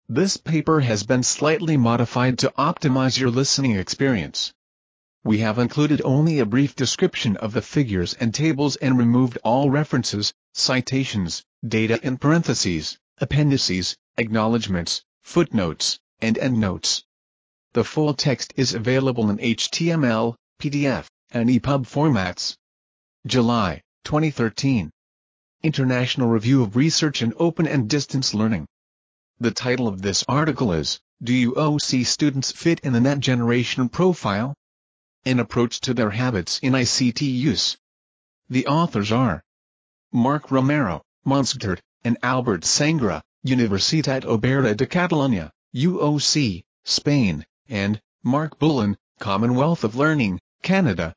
This paper has been slightly modified to optimize your listening experience. We have included only a brief description of the figures and tables and removed all references, citations, data in parentheses, appendices, acknowledgments, footnotes, and endnotes. The full text is available in HTML, PDF, and EPUB formats. July 2013. International Review of Research in Open and Distance Learning. The title of this article is, Do UOC Students Fit in the Net Generation Profile? An Approach to Their Habits in ICT Use. The authors are Marc Romero, Montserrat, and Albert Sangra, Universitat Oberta de Catalunya, UOC, Spain, and Mark Bullen, Commonwealth of Learning, Canada.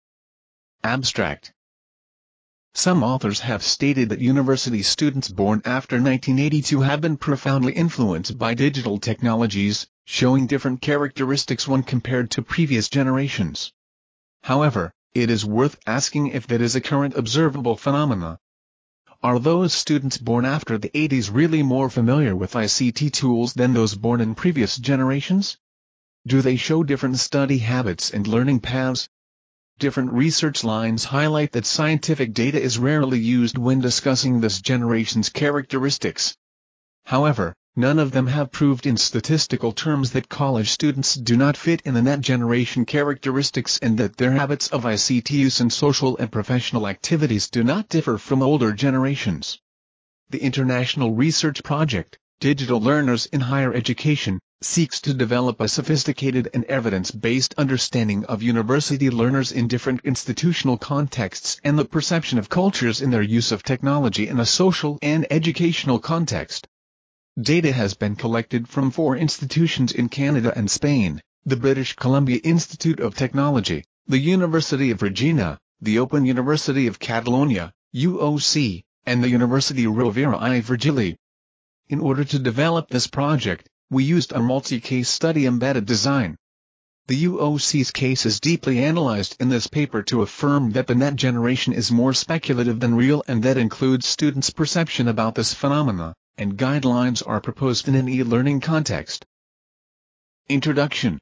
Abstract. Some authors have stated that university students born after 1982 have been profoundly influenced by digital technologies, showing different characteristics when compared to previous generations. However, it is worth asking if that is a current observable phenomena. Are those students born after the 80s really more familiar with ICT tools than those born in previous generations? Do they show different study habits and learning paths? Different research lines highlight that scientific data is rarely used when discussing this generation's characteristics. However, none of them have proved in statistical terms that college students do not fit in the net generation characteristics and that their habits of ICT use in social and professional activities do not differ from older generations. The international research project, Digital Learners in Higher Education, seeks to develop a sophisticated and evidence-based understanding of university learners in different institutional contexts and the perception of cultures in their use of technology in a social and educational context. Data has been collected from 4 institutions in Canada and Spain: the British Columbia Institute of Technology, the University of Regina, the Open University of Catalonia, UOC, and the University Rovira i Virgili. In order to develop this project, we used a multi-case study embedded design. The UOC's case is deeply analyzed in this paper to affirm that the net generation is more speculative than real and that includes students' perception about this phenomena, and guidelines are proposed in an e-learning context. Introduction.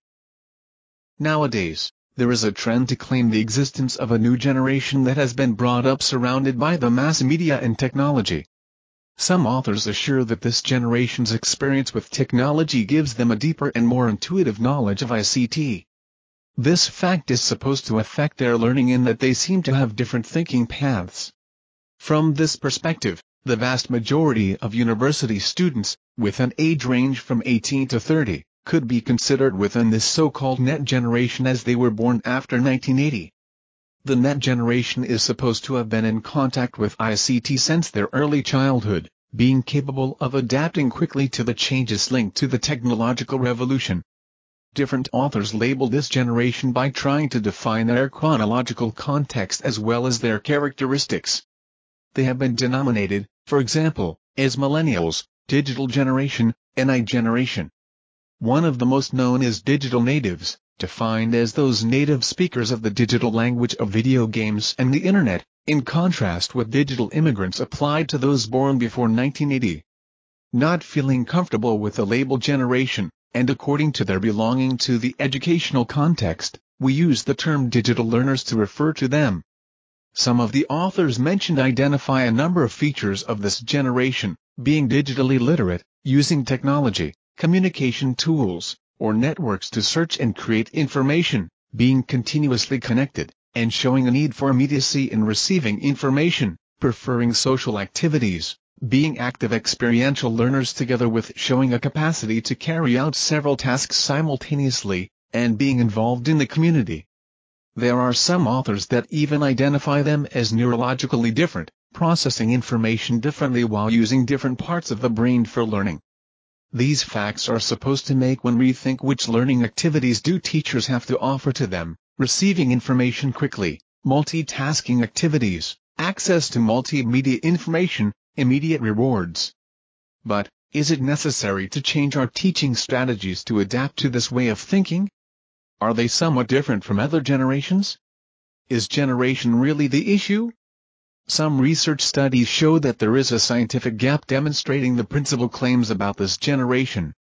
Nowadays, there is a trend to claim the existence of a new generation that has been brought up surrounded by the mass media and technology. Some authors assure that this generation's experience with technology gives them a deeper and more intuitive knowledge of ICT. This fact is supposed to affect their learning in that they seem to have different thinking paths. From this perspective, the vast majority of university students, with an age range from 18 to 30, could be considered within this so-called net generation as they were born after 1980. The net generation is supposed to have been in contact with ICT since their early childhood, being capable of adapting quickly to the changes linked to the technological revolution. Different authors label this generation by trying to define their chronological context as well as their characteristics. They have been denominated, for example, as millennials, digital generation, and I generation. One of the most known is digital natives, defined as those native speakers of the digital language of video games and the Internet, in contrast with digital immigrants applied to those born before 1980. Not feeling comfortable with the label generation, and according to their belonging to the educational context, we use the term digital learners to refer to them. Some of the authors mentioned identify a number of features of this generation: being digitally literate, using technology, communication tools, or networks to search and create information, being continuously connected, and showing a need for immediacy in receiving information, preferring social activities, being active experiential learners together with showing a capacity to carry out several tasks simultaneously, and being involved in the community. There are some authors that even identify them as neurologically different, processing information differently while using different parts of the brain for learning. These facts are supposed to make one rethink which learning activities do teachers have to offer to them: receiving information quickly, multitasking activities, access to multimedia information, immediate rewards. But, is it necessary to change our teaching strategies to adapt to this way of thinking? Are they somewhat different from other generations? Is generation really the issue? Some research studies show that there is a scientific gap demonstrating the principal claims about this generation,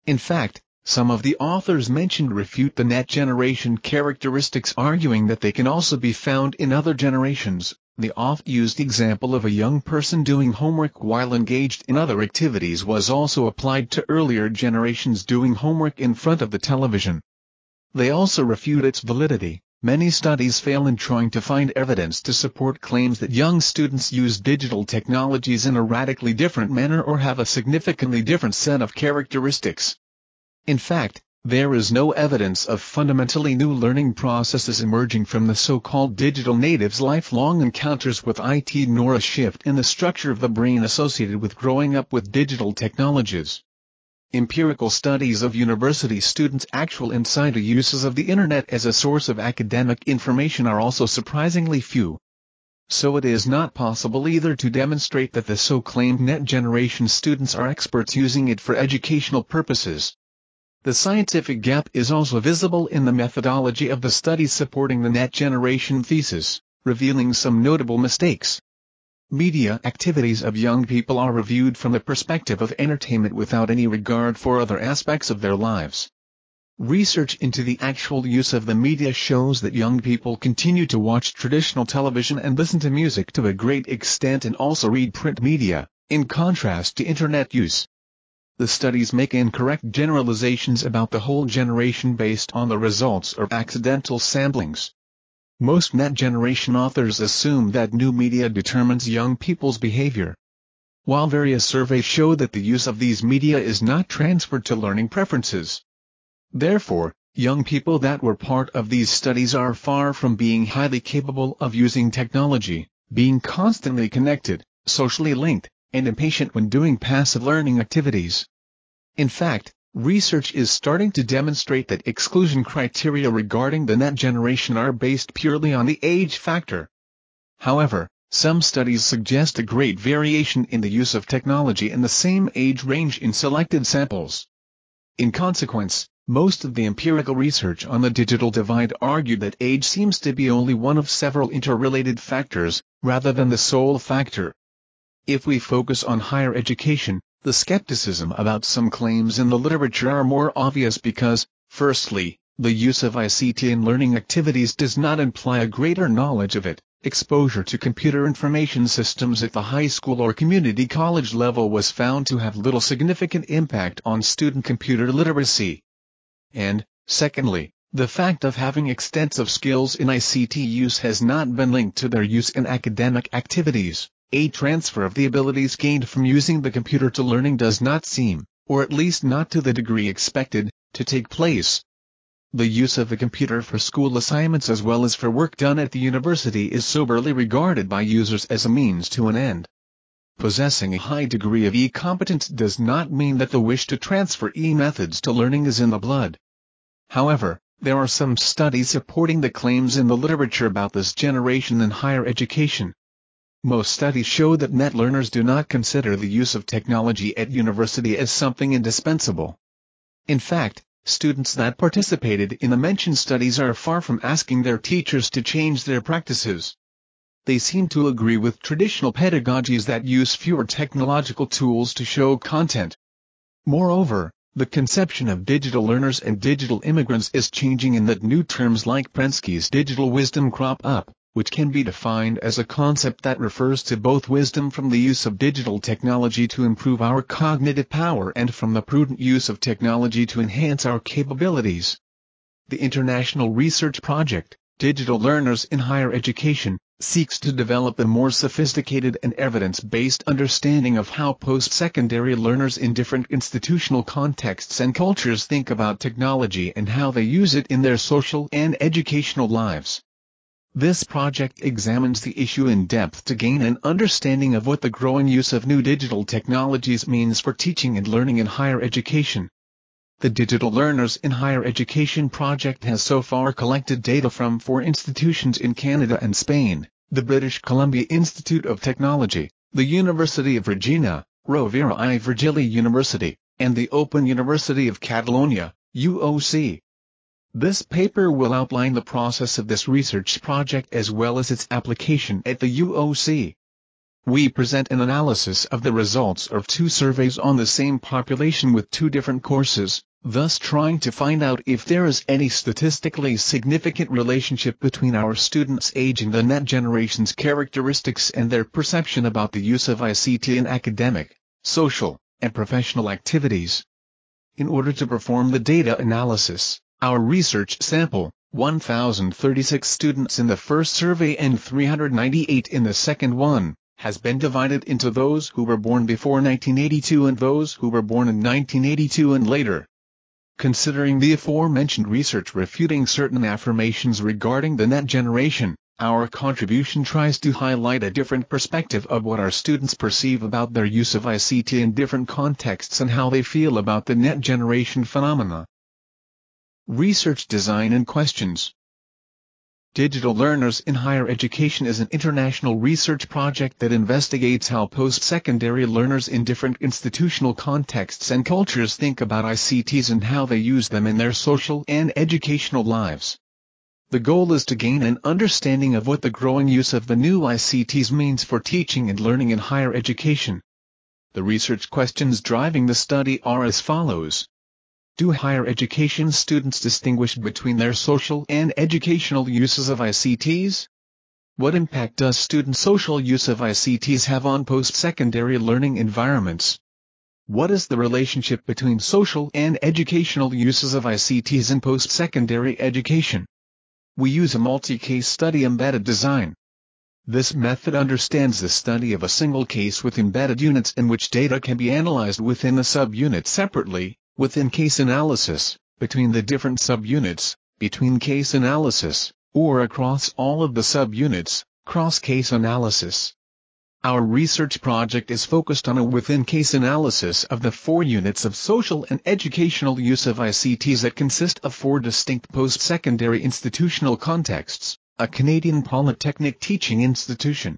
In fact, some of the authors mentioned refute the net generation characteristics, arguing that they can also be found in other generations. The oft-used example of a young person doing homework while engaged in other activities was also applied to earlier generations doing homework in front of the television. They also refute its validity. Many studies fail in trying to find evidence to support claims that young students use digital technologies in a radically different manner or have a significantly different set of characteristics. In fact, there is no evidence of fundamentally new learning processes emerging from the so-called digital natives' lifelong encounters with IT, nor a shift in the structure of the brain associated with growing up with digital technologies. Empirical studies of university students' actual insider uses of the Internet as a source of academic information are also surprisingly few. So it is not possible either to demonstrate that the so-claimed net generation students are experts using it for educational purposes. The scientific gap is also visible in the methodology of the studies supporting the net generation thesis, revealing some notable mistakes. Media activities of young people are reviewed from the perspective of entertainment without any regard for other aspects of their lives. Research into the actual use of the media shows that young people continue to watch traditional television and listen to music to a great extent and also read print media, in contrast to Internet use. The studies make incorrect generalizations about the whole generation based on the results of accidental samplings. Most net generation authors assume that new media determines young people's behavior, while various surveys show that the use of these media is not transferred to learning preferences. Therefore, young people that were part of these studies are far from being highly capable of using technology, being constantly connected, socially linked, and impatient when doing passive learning activities. In fact, research is starting to demonstrate that exclusion criteria regarding the net generation are based purely on the age factor. However, some studies suggest a great variation in the use of technology in the same age range in selected samples. In consequence, most of the empirical research on the digital divide argued that age seems to be only one of several interrelated factors, rather than the sole factor. If we focus on higher education, the skepticism about some claims in the literature are more obvious because, firstly, the use of ICT in learning activities does not imply a greater knowledge of it. Exposure to computer information systems at the high school or community college level was found to have little significant impact on student computer literacy. And, secondly, the fact of having extensive skills in ICT use has not been linked to their use in academic activities. A transfer of the abilities gained from using the computer to learning does not seem, or at least not to the degree expected, to take place. The use of the computer for school assignments as well as for work done at the university is soberly regarded by users as a means to an end. Possessing a high degree of e-competence does not mean that the wish to transfer e-methods to learning is in the blood. However, there are some studies supporting the claims in the literature about this generation in higher education. Most studies show that net learners do not consider the use of technology at university as something indispensable. In fact, students that participated in the mentioned studies are far from asking their teachers to change their practices. They seem to agree with traditional pedagogies that use fewer technological tools to show content. Moreover, the conception of digital learners and digital immigrants is changing in that new terms like Prensky's digital wisdom crop up, which can be defined as a concept that refers to both wisdom from the use of digital technology to improve our cognitive power and from the prudent use of technology to enhance our capabilities. The International Research Project, Digital Learners in Higher Education, seeks to develop a more sophisticated and evidence-based understanding of how post-secondary learners in different institutional contexts and cultures think about technology and how they use it in their social and educational lives. This project examines the issue in depth to gain an understanding of what the growing use of new digital technologies means for teaching and learning in higher education. The Digital Learners in Higher Education project has so far collected data from 4 institutions in Canada and Spain: the British Columbia Institute of Technology, the University of Regina, Rovira i Virgili University, and the Open University of Catalonia, UOC. This paper will outline the process of this research project as well as its application at the UOC. We present an analysis of the results of two surveys on the same population with two different courses, thus trying to find out if there is any statistically significant relationship between our students' age and the net generation's characteristics and their perception about the use of ICT in academic, social, and professional activities. In order to perform the data analysis, our research sample, 1,036 students in the first survey and 398 in the second one, has been divided into those who were born before 1982 and those who were born in 1982 and later. Considering the aforementioned research refuting certain affirmations regarding the net generation, our contribution tries to highlight a different perspective of what our students perceive about their use of ICT in different contexts and how they feel about the net generation phenomena. Research design and questions. Digital Learners in Higher Education is an international research project that investigates how post-secondary learners in different institutional contexts and cultures think about ICTs and how they use them in their social and educational lives. The goal is to gain an understanding of what the growing use of the new ICTs means for teaching and learning in higher education. The research questions driving the study are as follows. Do higher education students distinguish between their social and educational uses of ICTs? What impact does student social use of ICTs have on post-secondary learning environments? What is the relationship between social and educational uses of ICTs in post-secondary education? We use a multi-case study embedded design. This method understands the study of a single case with embedded units in which data can be analyzed within the subunit separately, within case analysis, between the different subunits, between case analysis, or across all of the subunits, cross-case analysis. Our research project is focused on a within-case analysis of the 4 units of social and educational use of ICTs that consist of 4 distinct post-secondary institutional contexts: a Canadian Polytechnic Teaching Institution,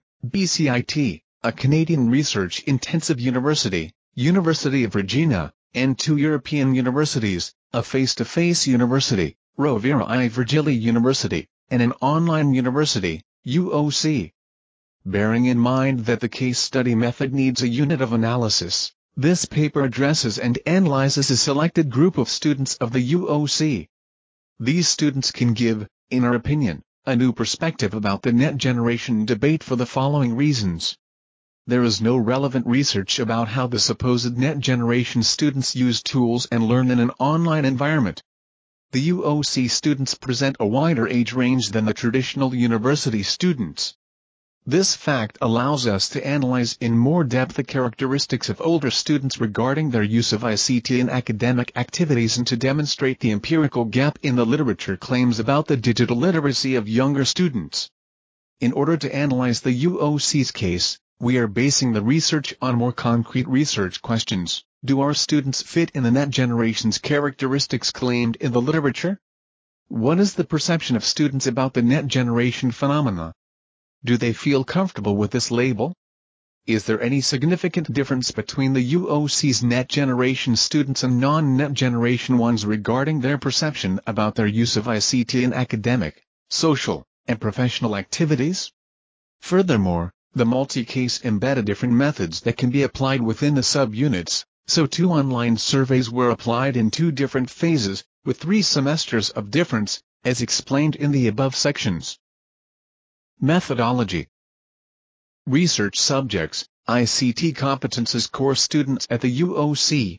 BCIT, a Canadian Research-Intensive University, University of Regina, and 2 European universities, a face-to-face university, Rovira I Virgili University, and an online university, UOC. Bearing in mind that the case study method needs a unit of analysis, this paper addresses and analyzes a selected group of students of the UOC. These students can give, in our opinion, a new perspective about the net generation debate for the following reasons. There is no relevant research about how the supposed net generation students use tools and learn in an online environment. The UOC students present a wider age range than the traditional university students. This fact allows us to analyze in more depth the characteristics of older students regarding their use of ICT in academic activities and to demonstrate the empirical gap in the literature claims about the digital literacy of younger students. In order to analyze the UOC's case, we are basing the research on more concrete research questions. Do our students fit in the net generation's characteristics claimed in the literature? What is the perception of students about the net generation phenomena? Do they feel comfortable with this label? Is there any significant difference between the UOC's net generation students and non-net generation ones regarding their perception about their use of ICT in academic, social, and professional activities? Furthermore, the multi-case embedded different methods that can be applied within the subunits, so 2 online surveys were applied in 2 different phases, with 3 semesters of difference, as explained in the above sections. Methodology. Research subjects, ICT competences course students at the UOC.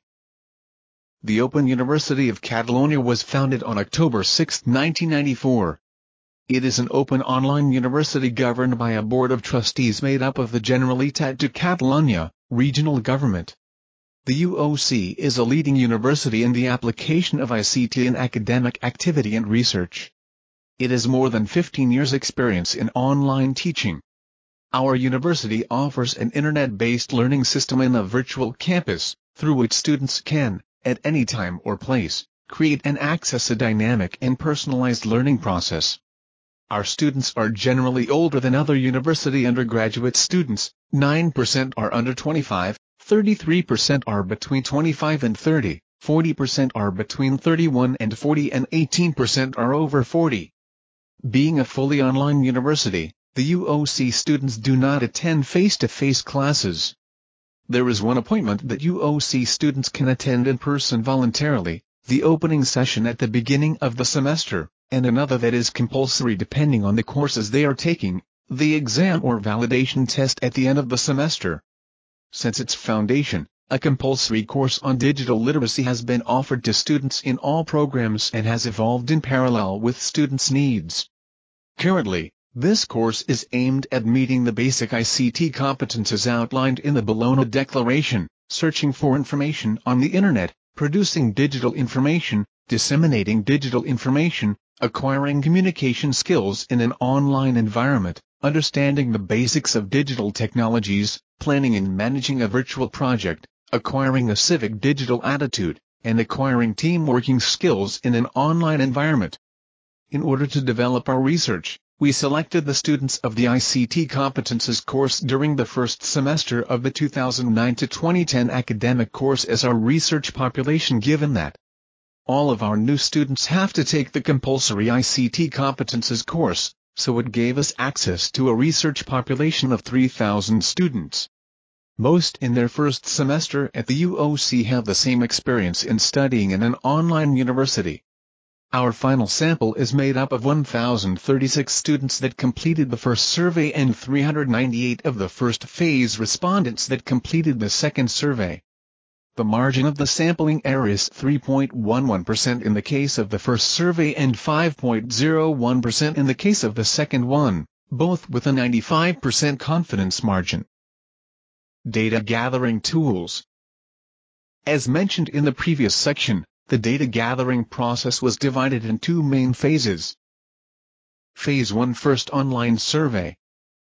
The Open University of Catalonia was founded on October 6, 1994. It is an open online university governed by a board of trustees made up of the Generalitat de Catalunya, regional government. The UOC is a leading university in the application of ICT in academic activity and research. It has more than 15 years' experience in online teaching. Our university offers an internet-based learning system in a virtual campus, through which students can, at any time or place, create and access a dynamic and personalized learning process. Our students are generally older than other university undergraduate students. 9% are under 25, 33% are between 25 and 30, 40% are between 31 and 40 and 18% are over 40. Being a fully online university, the UOC students do not attend face-to-face classes. There is one appointment that UOC students can attend in person voluntarily, the opening session at the beginning of the semester, and another that is compulsory depending on the courses they are taking, the exam or validation test at the end of the semester. Since its foundation, a compulsory course on digital literacy has been offered to students in all programs and has evolved in parallel with students' needs. Currently, this course is aimed at meeting the basic ICT competences outlined in the Bologna Declaration, searching for information on the Internet, producing digital information, disseminating digital information, acquiring communication skills in an online environment, understanding the basics of digital technologies, planning and managing a virtual project, acquiring a civic digital attitude, and acquiring team-working skills in an online environment. In order to develop our research, we selected the students of the ICT Competences course during the first semester of the 2009 to 2010 academic course as our research population, given that all of our new students have to take the compulsory ICT Competences course, so it gave us access to a research population of 3,000 students. Most in their first semester at the UOC have the same experience in studying in an online university. Our final sample is made up of 1,036 students that completed the first survey and 398 of the first phase respondents that completed the second survey. The margin of the sampling error is 3.11% in the case of the first survey and 5.01% in the case of the second one, both with a 95% confidence margin. Data gathering tools. As mentioned in the previous section, the data gathering process was divided in two main phases. Phase 1, first online survey.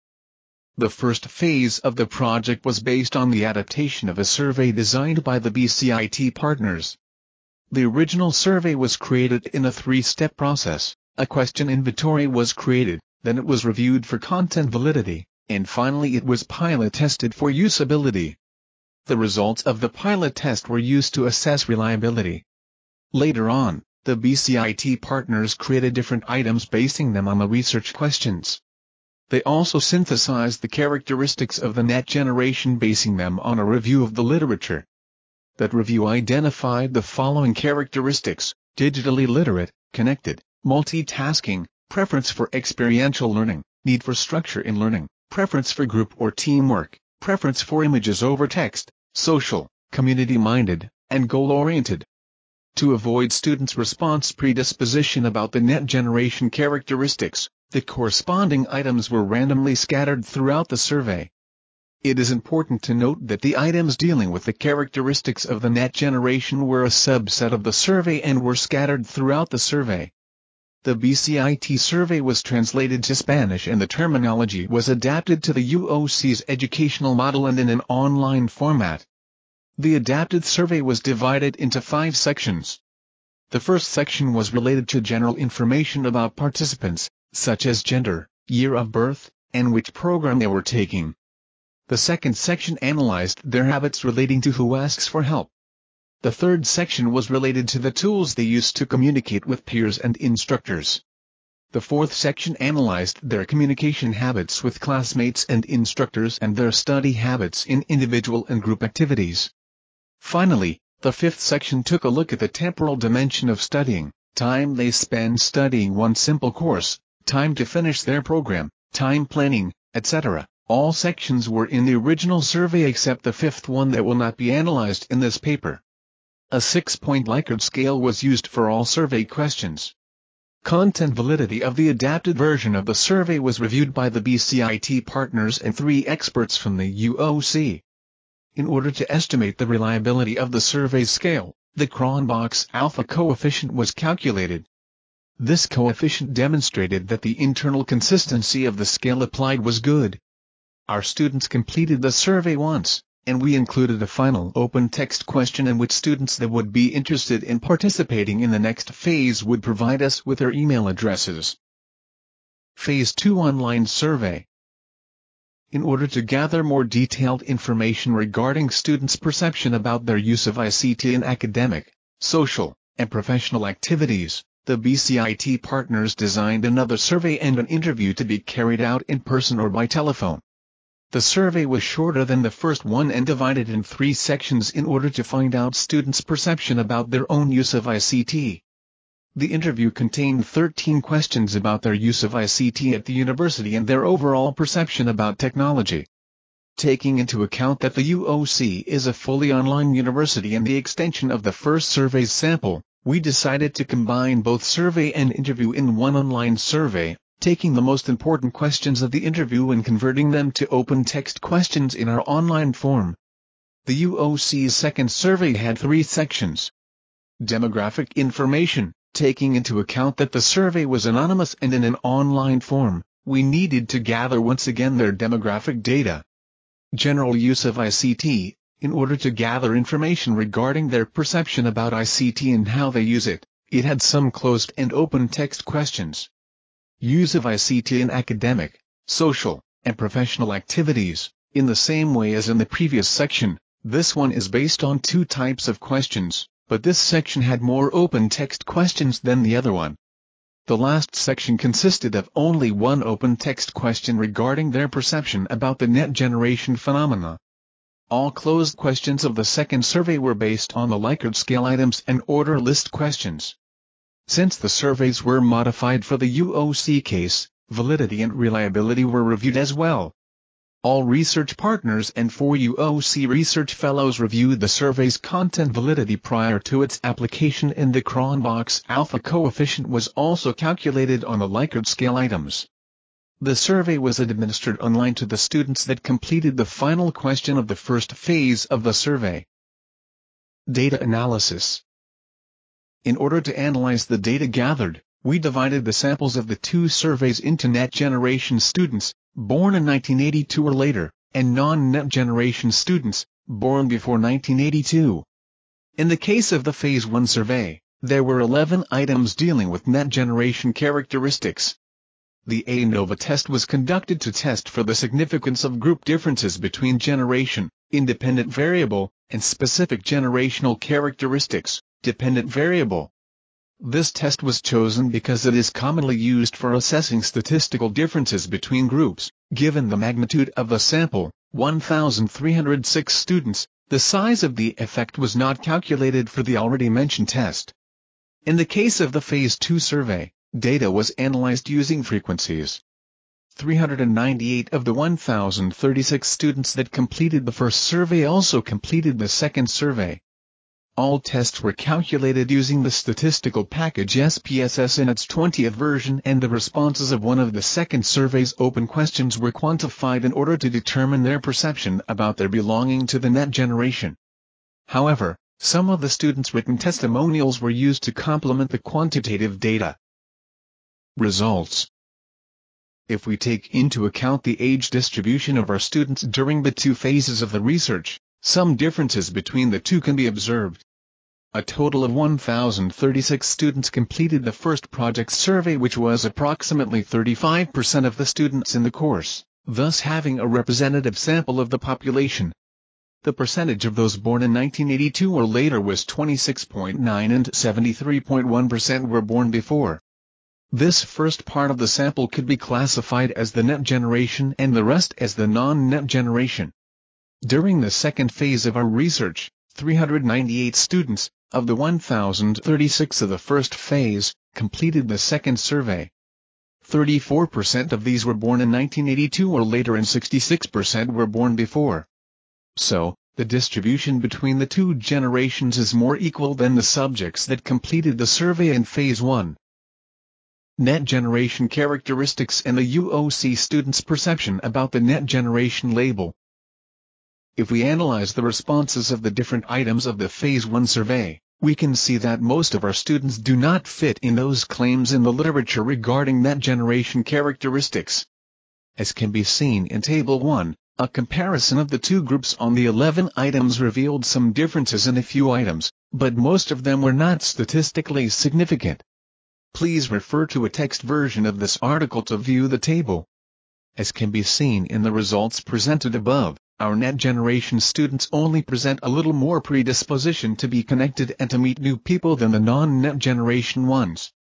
The first phase of the project was based on the adaptation of a survey designed by the BCIT partners. The original survey was created in a three-step process. A question inventory was created, then it was reviewed for content validity, and finally it was pilot tested for usability. The results of the pilot test were used to assess reliability. Later on, the BCIT partners created different items basing them on the research questions. They also synthesized the characteristics of the net generation basing them on a review of the literature. That review identified the following characteristics: digitally literate, connected, multitasking, preference for experiential learning, need for structure in learning, preference for group or teamwork, preference for images over text, social, community-minded, and goal-oriented. To avoid students' response predisposition about the net generation characteristics, the corresponding items were randomly scattered throughout the survey. It is important to note that the items dealing with the characteristics of the net generation were a subset of the survey and were scattered throughout the survey. The BCIT survey was translated to Spanish and the terminology was adapted to the UOC's educational model and in an online format. The adapted survey was divided into 5 sections. The first section was related to general information about participants, such as gender, year of birth, and which program they were taking. The second section analyzed their habits relating to who asks for help. The third section was related to the tools they used to communicate with peers and instructors. The fourth section analyzed their communication habits with classmates and instructors and their study habits in individual and group activities. Finally, the fifth section took a look at the temporal dimension of studying, time they spend studying one simple course, time to finish their program, time planning, etc. All sections were in the original survey except the fifth one that will not be analyzed in this paper. A 6-point Likert scale was used for all survey questions. Content validity of the adapted version of the survey was reviewed by the BCIT partners and 3 experts from the UOC. In order to estimate the reliability of the survey scale, the Cronbach's alpha coefficient was calculated. This coefficient demonstrated that the internal consistency of the scale applied was good. Our students completed the survey once, and we included a final open text question in which students that would be interested in participating in the next phase would provide us with their email addresses. Phase 2 Online Survey. In order to gather more detailed information regarding students' perception about their use of ICT in academic, social, and professional activities, The BCIT partners designed another survey and an interview to be carried out in person or by telephone. The survey was shorter than the first one and divided in 3 sections in order to find out students' perception about their own use of ICT. The interview contained 13 questions about their use of ICT at the university and their overall perception about technology. Taking into account that the UOC is a fully online university and the extension of the first survey's sample, we decided to combine both survey and interview in one online survey, taking the most important questions of the interview and converting them to open text questions in our online form. The UOC's second survey had 3 sections. Demographic information. Taking into account that the survey was anonymous and in an online form, we needed to gather once again their demographic data. General use of ICT, in order to gather information regarding their perception about ICT and how they use it, it had some closed and open text questions. Use of ICT in academic, social, and professional activities. In the same way as in the previous section, this one is based on 2 types of questions, but this section had more open text questions than the other one. The last section consisted of only 1 open text question regarding their perception about the net generation phenomena. All closed questions of the second survey were based on the Likert scale items and order list questions. Since the surveys were modified for the UOC case, validity and reliability were reviewed as well. All research partners and 4 UOC research fellows reviewed the survey's content validity prior to its application, and the Cronbach's alpha coefficient was also calculated on the Likert scale items. The survey was administered online to the students that completed the final question of the first phase of the survey. Data analysis. In order to analyze the data gathered, we divided the samples of the 2 surveys into net generation students, born in 1982 or later, and non-net generation students, born before 1982. In the case of the Phase 1 survey, there were 11 items dealing with net generation characteristics. The ANOVA test was conducted to test for the significance of group differences between generation, independent variable, and specific generational characteristics, dependent variable. This test was chosen because it is commonly used for assessing statistical differences between groups. Given the magnitude of the sample, 1,306 students, the size of the effect was not calculated for the already mentioned test. In the case of the Phase 2 survey, data was analyzed using frequencies. 398 of the 1,036 students that completed the first survey also completed the second survey. All tests were calculated using the statistical package SPSS in its 20th version, and the responses of one of the second survey's open questions were quantified in order to determine their perception about their belonging to the net generation. However, some of the students' written testimonials were used to complement the quantitative data. Results. If we take into account the age distribution of our students during the 2 phases of the research, some differences between the 2 can be observed. A total of 1,036 students completed the first project survey, which was approximately 35% of the students in the course, thus having a representative sample of the population. The percentage of those born in 1982 or later was 26.9% and 73.1% were born before. This first part of the sample could be classified as the net generation and the rest as the non-net generation. During the second phase of our research, 398 students, of the 1,036 of the first phase, completed the second survey. 34% of these were born in 1982 or later and 66% were born before. So, the distribution between the 2 generations is more equal than the subjects that completed the survey in Phase 1. Net generation characteristics and the UOC students' perception about the net generation label. If we analyze the responses of the different items of the Phase 1 survey, we can see that most of our students do not fit in those claims in the literature regarding net generation characteristics. As can be seen in Table 1, a comparison of the 2 groups on the 11 items revealed some differences in a few items, but most of them were not statistically significant. Please refer to a text version of this article to view the table. As can be seen in the results presented above, our net generation students only present a little more predisposition to be connected and to meet new people than the non-net generation ones.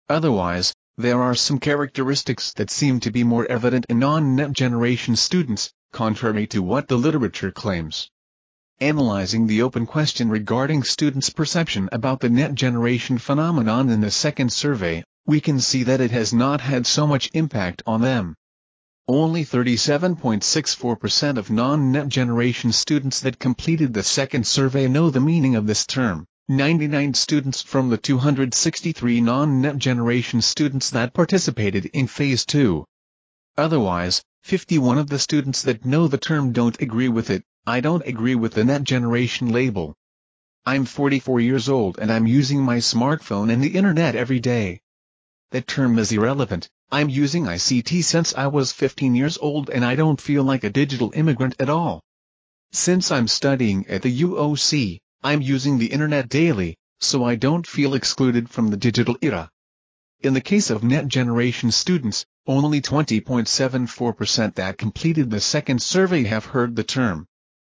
Otherwise, there are some characteristics that seem to be more evident in non-Net generation students, contrary to what the literature claims. Analyzing the open question regarding students' perception about the Net generation phenomenon in the second survey, we can see that it has not had so much impact on them. Only 37.64% of non-Net generation students that completed the second survey know the meaning of this term. 99 students from the 263 non-Net generation students that participated in Phase 2. Otherwise, 51 of the students that know the term don't agree with it. I don't agree with the Net generation label. I'm 44 years old and I'm using my smartphone and the internet every day. That term is irrelevant. I'm using ICT since I was 15 years old and I don't feel like a digital immigrant at all. Since I'm studying at the UOC, I'm using the internet daily, so I don't feel excluded from the digital era. In the case of Net generation students, only 20.74% that completed the second survey have heard the term.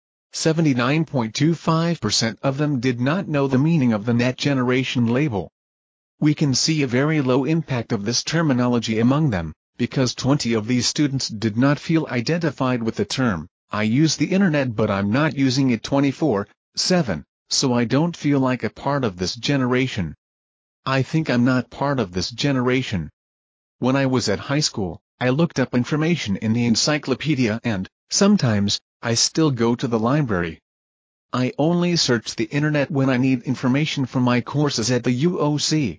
79.25% of them did not know the meaning of the Net generation label. We can see a very low impact of this terminology among them, because 20 of these students did not feel identified with the term. I use the internet but I'm not using it 24/7. So I don't feel like a part of this generation. I think I'm not part of this generation. When I was at high school, I looked up information in the encyclopedia and, sometimes, I still go to the library. I only search the internet when I need information from my courses at the UOC.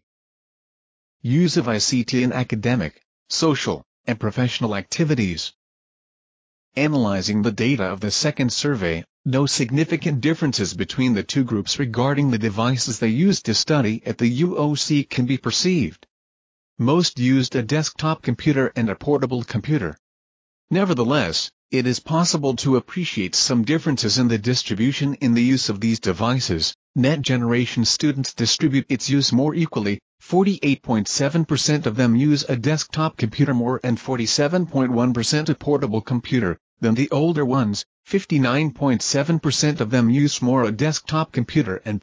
Use of ICT in academic, social, and professional activities. Analyzing the data of the second survey, no significant differences between the two groups regarding the devices they used to study at the UOC can be perceived. Most used a desktop computer and a portable computer. Nevertheless, it is possible to appreciate some differences in the distribution in the use of these devices. Net generation students distribute its use more equally. 48.7% of them use a desktop computer more and 47.1% a portable computer than the older ones. 59.7% of them use more a desktop computer and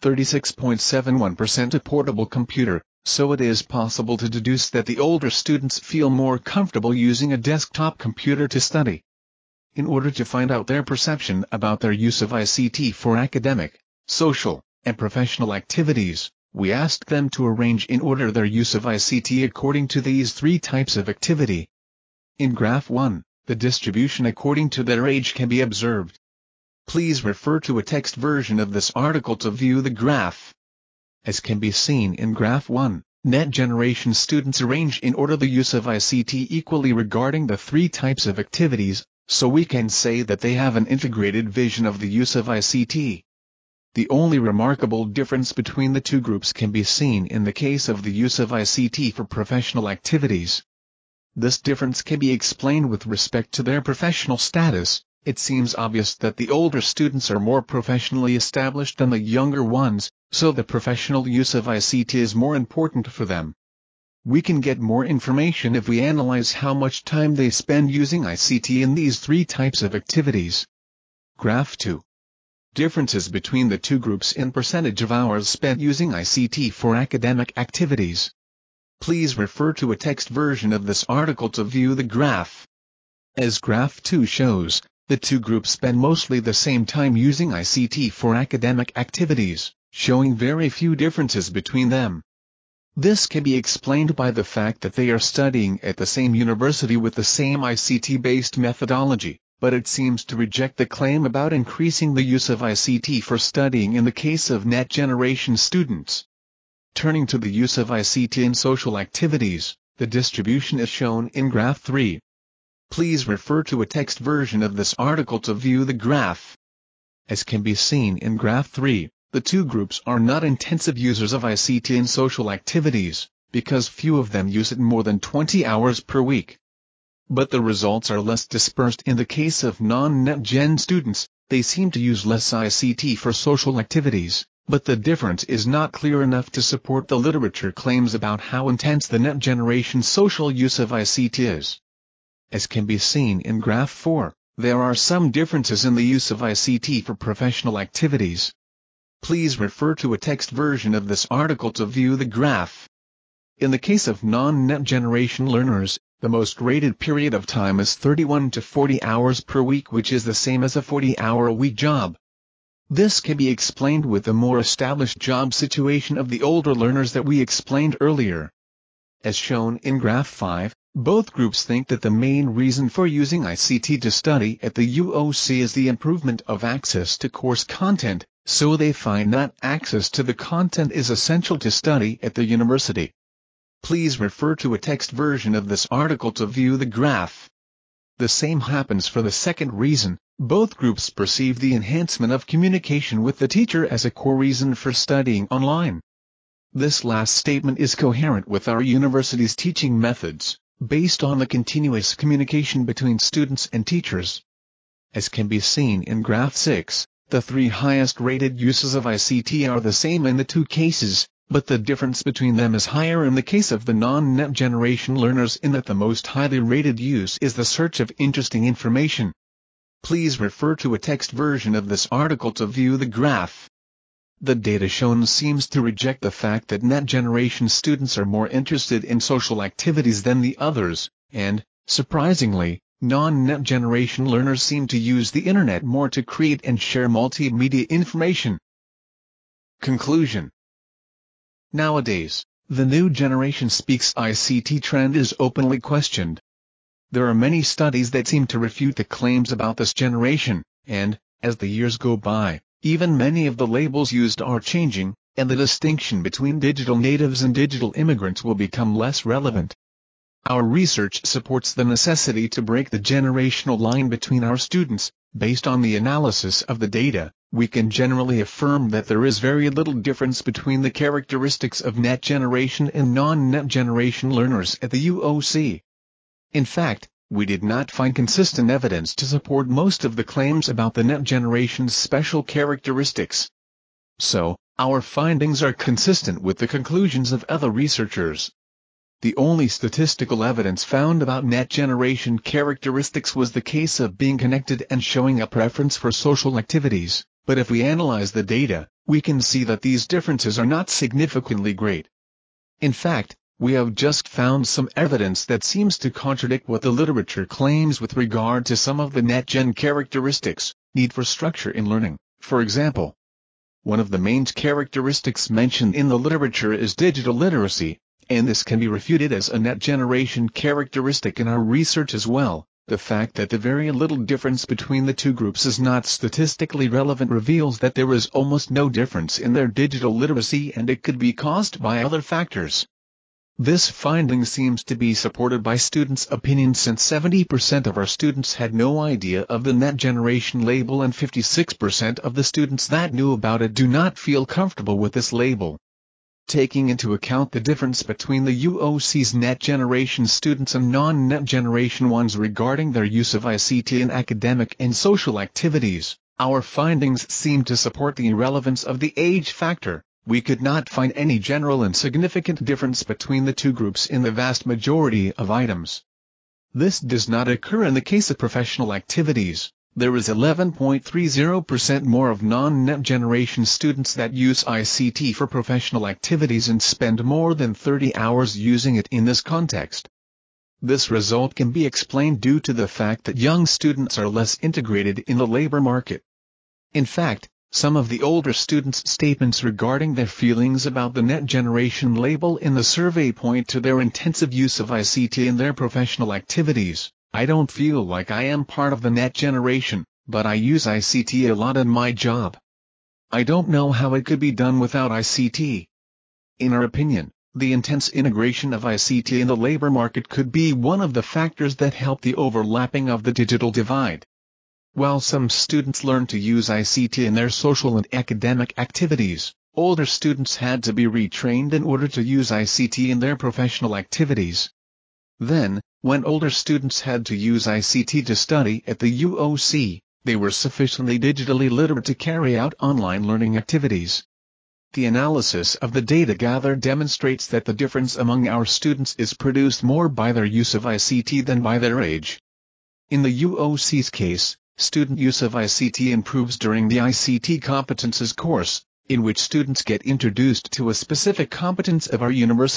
36.71% a portable computer, so it is possible to deduce that the older students feel more comfortable using a desktop computer to study. In order to find out their perception about their use of ICT for academic, social, and professional activities, we asked them to arrange in order their use of ICT according to these three types of activity. In Graph 1, the distribution according to their age can be observed. Please refer to a text version of this article to view the graph. As can be seen in Graph 1, Net generation students arrange in order the use of ICT equally regarding the three types of activities, so we can say that they have an integrated vision of the use of ICT. The only remarkable difference between the two groups can be seen in the case of the use of ICT for professional activities. This difference can be explained with respect to their professional status. It seems obvious that the older students are more professionally established than the younger ones, so the professional use of ICT is more important for them. We can get more information if we analyze how much time they spend using ICT in these three types of activities. Graph 2. Differences between the two groups in percentage of hours spent using ICT for academic activities. Please refer to a text version of this article to view the graph. As Graph 2 shows, the two groups spend mostly the same time using ICT for academic activities, showing very few differences between them. This can be explained by the fact that they are studying at the same university with the same ICT-based methodology, but it seems to reject the claim about increasing the use of ICT for studying in the case of Net generation students. Turning to the use of ICT in social activities, the distribution is shown in Graph 3. Please refer to a text version of this article to view the graph. As can be seen in Graph 3, the two groups are not intensive users of ICT in social activities, because few of them use it more than 20 hours per week. But the results are less dispersed in the case of non-Net Gen students. They seem to use less ICT for social activities, but the difference is not clear enough to support the literature claims about how intense the Net generation social use of ICT is. As can be seen in Graph 4, there are some differences in the use of ICT for professional activities. Please refer to a text version of this article to view the graph. In the case of non-net generation learners, the most rated period of time is 31 to 40 hours per week, which is the same as a 40-hour-a-week job. This can be explained with the more established job situation of the older learners that we explained earlier. As shown in Graph 5, both groups think that the main reason for using ICT to study at the UOC is the improvement of access to course content, so they find that access to the content is essential to study at the university. Please refer to a text version of this article to view the graph. The same happens for the second reason. Both groups perceive the enhancement of communication with the teacher as a core reason for studying online. This last statement is coherent with our university's teaching methods, based on the continuous communication between students and teachers. As can be seen in Graph 6, the three highest-rated uses of ICT are the same in the two cases, but the difference between them is higher in the case of the non-net generation learners in that the most highly rated use is the search of interesting information. Please refer to a text version of this article to view the graph. The data shown seems to reject the fact that net generation students are more interested in social activities than the others, and, surprisingly, non-net generation learners seem to use the internet more to create and share multimedia information. Conclusion. Nowadays, the new generation speaks ICT trend is openly questioned. There are many studies that seem to refute the claims about this generation, and, as the years go by, even many of the labels used are changing, and the distinction between digital natives and digital immigrants will become less relevant. Our research supports the necessity to break the generational line between our students. Based on the analysis of the data, we can generally affirm that there is very little difference between the characteristics of net generation and non-net generation learners at the UOC. In fact, we did not find consistent evidence to support most of the claims about the net generation's special characteristics. So, our findings are consistent with the conclusions of other researchers. The only statistical evidence found about net generation characteristics was the case of being connected and showing a preference for social activities, but if we analyze the data, we can see that these differences are not significantly great. In fact, we have just found some evidence that seems to contradict what the literature claims with regard to some of the net-gen characteristics, need for structure in learning, for example. One of the main characteristics mentioned in the literature is digital literacy, and this can be refuted as a net generation characteristic in our research as well. The fact that the very little difference between the two groups is not statistically relevant reveals that there is almost no difference in their digital literacy, and it could be caused by other factors. This finding seems to be supported by students' opinion, since 70% of our students had no idea of the net generation label and 56% of the students that knew about it do not feel comfortable with this label. Taking into account the difference between the UOC's net generation students and non-net generation ones regarding their use of ICT in academic and social activities, our findings seem to support the irrelevance of the age factor. We could not find any general and significant difference between the two groups in the vast majority of items. This does not occur in the case of professional activities. There is 11.30% more of non-net generation students that use ICT for professional activities and spend more than 30 hours using it in this context. This result can be explained due to the fact that young students are less integrated in the labor market. In fact, some of the older students' statements regarding their feelings about the net generation label in the survey point to their intensive use of ICT in their professional activities. I don't feel like I am part of the net generation, but I use ICT a lot in my job. I don't know how it could be done without ICT. In our opinion, the intense integration of ICT in the labor market could be one of the factors that help the overlapping of the digital divide. While some students learned to use ICT in their social and academic activities, older students had to be retrained in order to use ICT in their professional activities. Then, when older students had to use ICT to study at the UOC, they were sufficiently digitally literate to carry out online learning activities. The analysis of the data gathered demonstrates that the difference among our students is produced more by their use of ICT than by their age. In the UOC's case, student use of ICT improves during the ICT competences course, in which students get introduced to a specific competence of our university,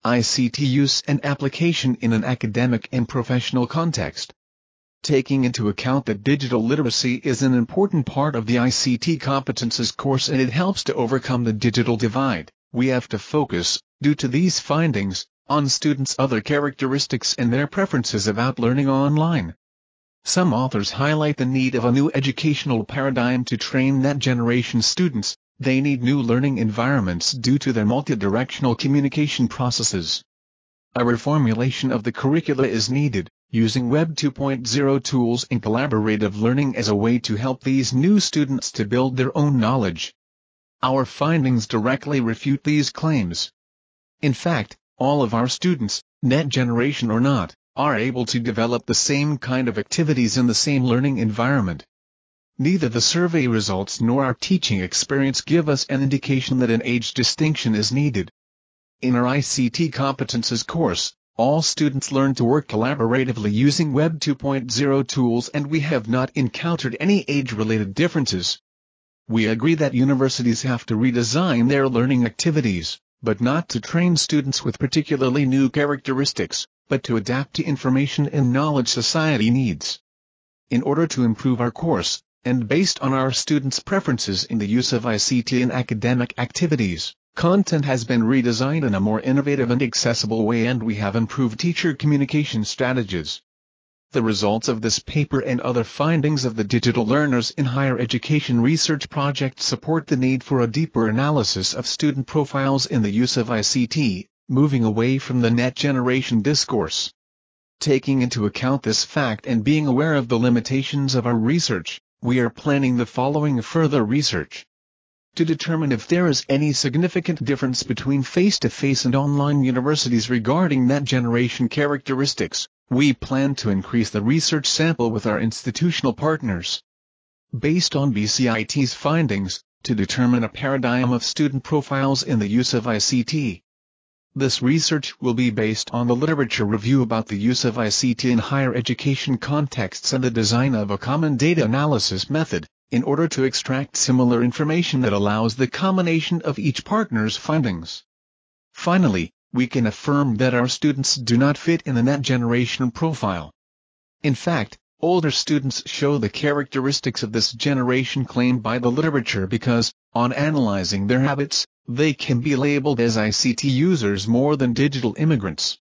ICT use and application in an academic and professional context. Taking into account that digital literacy is an important part of the ICT competences course and it helps to overcome the digital divide, we have to focus, due to these findings, on students' other characteristics and their preferences about learning online. Some authors highlight the need of a new educational paradigm to train that generation students. They need new learning environments due to their multidirectional communication processes. A reformulation of the curricula is needed, using Web 2.0 tools and collaborative learning as a way to help these new students to build their own knowledge. Our findings directly refute these claims. In fact, all of our students, net generation or not, are able to develop the same kind of activities in the same learning environment. Neither the survey results nor our teaching experience give us an indication that an age distinction is needed. In our ICT competences course, all students learn to work collaboratively using Web 2.0 tools and we have not encountered any age-related differences. We agree that universities have to redesign their learning activities, but not to train students with particularly new characteristics, but to adapt to information and knowledge society needs. In order to improve our course, and based on our students' preferences in the use of ICT in academic activities, content has been redesigned in a more innovative and accessible way and we have improved teacher communication strategies. The results of this paper and other findings of the Digital Learners in Higher Education Research Project support the need for a deeper analysis of student profiles in the use of ICT, moving away from the net generation discourse. Taking into account this fact and being aware of the limitations of our research, we are planning the following further research. To determine if there is any significant difference between face-to-face and online universities regarding net generation characteristics, we plan to increase the research sample with our institutional partners. Based on BCIT's findings, to determine a paradigm of student profiles in the use of ICT. This research will be based on the literature review about the use of ICT in higher education contexts and the design of a common data analysis method, in order to extract similar information that allows the combination of each partner's findings. Finally, we can affirm that our students do not fit in the net generation profile. In fact, older students show the characteristics of this generation claimed by the literature because, on analyzing their habits, they can be labeled as ICT users more than digital immigrants.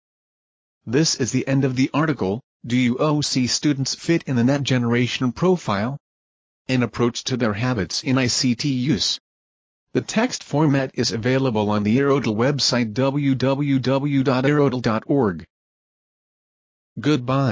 This is the end of the article. Do UOC students fit in the net generation profile? An approach to their habits in ICT use. The text format is available on the Aerodel website www.aerodel.org. Goodbye.